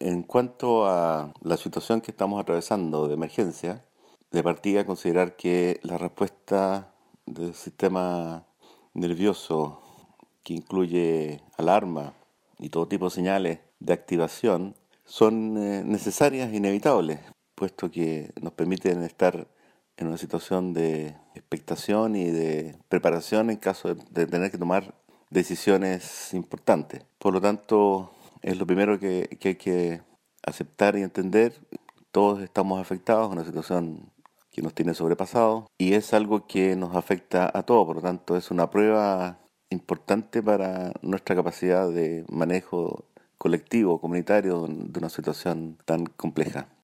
En cuanto a la situación que estamos atravesando de emergencia, de partida considerar que la respuesta del sistema nervioso, que incluye alarma y todo tipo de señales de activación, son necesarias e inevitables, puesto que nos permiten estar en una situación de expectación y de preparación en caso de tener que tomar decisiones importantes. Por lo tanto, es lo primero que hay que aceptar y entender. Todos estamos afectados en una situación que nos tiene sobrepasados y es algo que nos afecta a todos. Por lo tanto, es una prueba importante para nuestra capacidad de manejo colectivo, comunitario de una situación tan compleja.